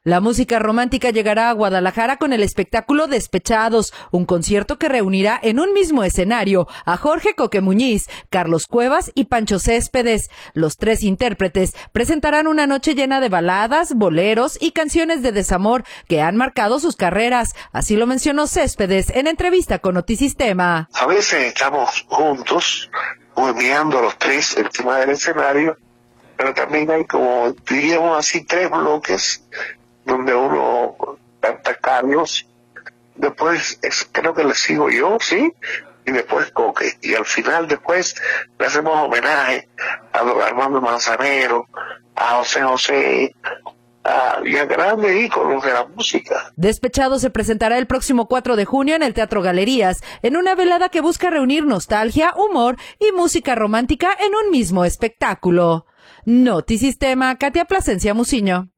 La música romántica llegará a Guadalajara con el espectáculo Despechados, un concierto que reunirá en un mismo escenario a Jorge Coque Muñiz, Carlos Cuevas y Pancho Céspedes. Los tres intérpretes presentarán una noche llena de baladas, boleros y canciones de desamor que han marcado sus carreras. Así lo mencionó Céspedes en entrevista con Notisistema. A veces estamos juntos, hueveando los tres encima del escenario, pero también hay, como diríamos así, tres bloques donde uno canta Carlos, después creo que le sigo yo, ¿sí? Y después Coque. Y al final después le hacemos homenaje a don Armando Manzanero, a José José, y a grandes íconos de la música. Despechado se presentará el próximo 4 de junio en el Teatro Galerías, en una velada que busca reunir nostalgia, humor y música romántica en un mismo espectáculo. Notisistema, Katia Plasencia Muciño.